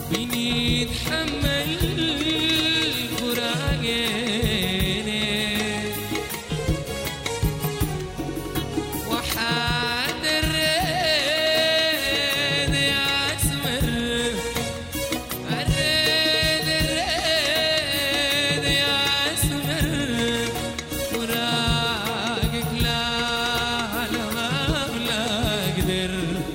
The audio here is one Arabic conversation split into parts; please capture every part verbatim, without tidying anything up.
مين يتحمل فراقنا وحاد الريد يا اسمر الريد الريد يا اسمر فراقك لا لا ما بلا اقدر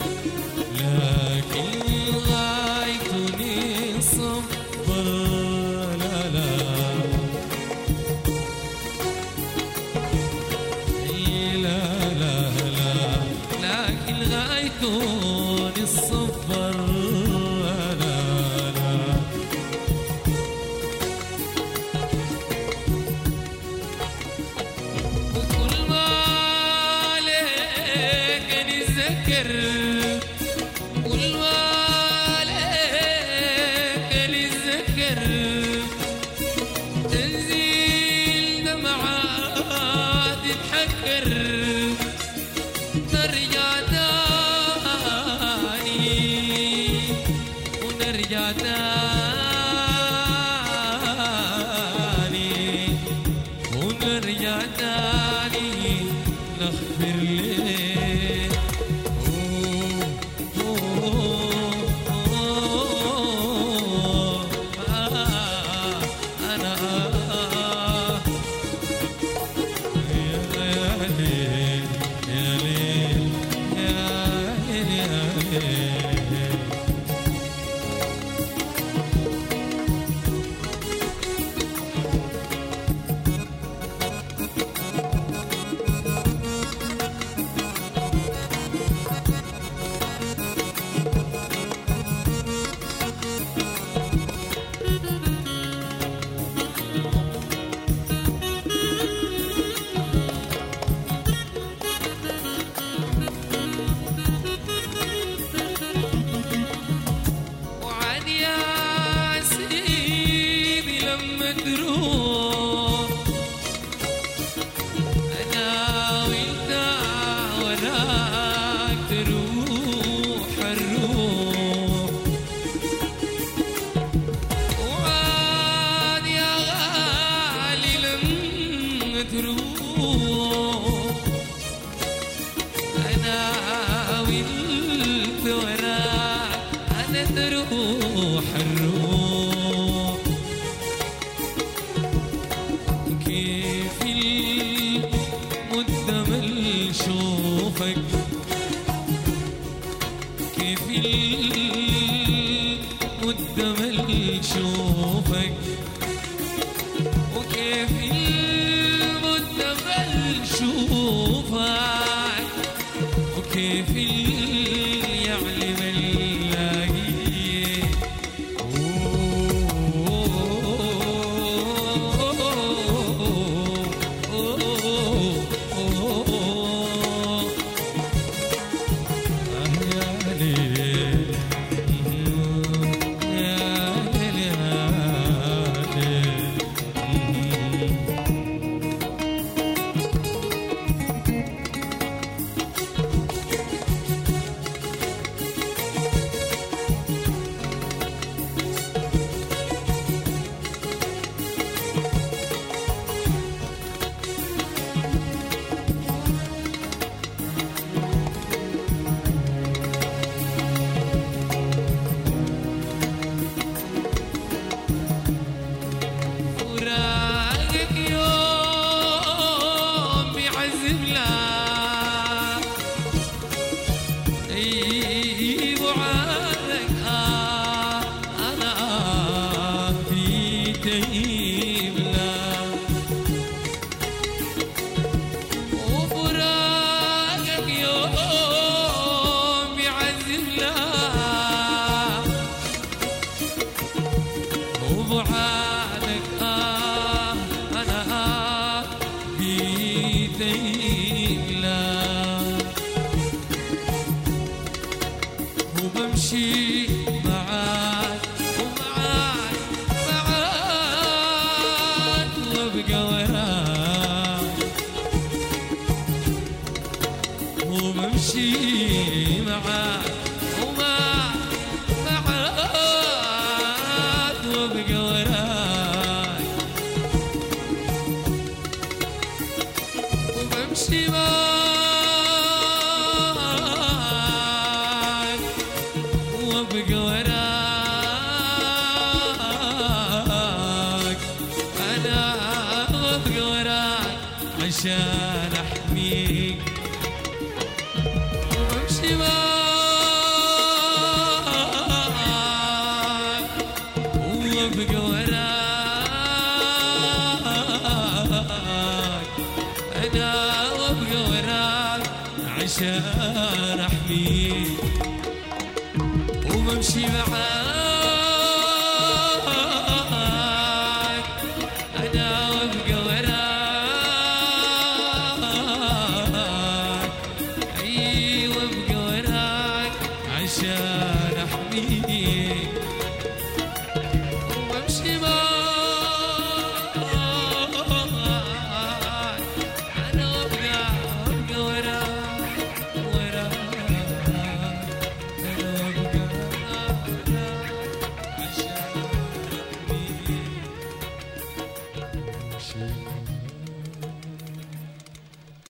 لكن غايتني صبر لا لا لا لا لا لكن غايتني الصبر لا لا وكل ما عليك نتذكر كل ما عليك نتذكر تنزيل دمعات تحكر نرجع تاني ونرجع تاني ونرجع تاني نغفر ليه وعد يا سيدي لما تروح أنا وأنت وراك تروح الروح وعد يا غالي لما تروح أنا وأنت وراك أنا تروح الروح كيف المدة ملشوفك كيف المدة ملشوفك وكيف المدة ملشوفك وكيف يعلم اللاقي فراقك يوم بيعذب لك اي بعادك آه انا في تهيب لك وفراقك يوم بيعذب لك وبعادك آه أنا بيديك لك وبمشي معاك ومعاك معاك وابقى وراك وبمشي معاك ومعاك معاك وابقى وراك وبمشي معاك وابقى وراك انا وابقى وراك عشان احميك وبمشي معاك وابقى وراك انا وابقى وراك عشان احميك وبمشي معاك انا وابقى وراك اي وابقى وراك عشان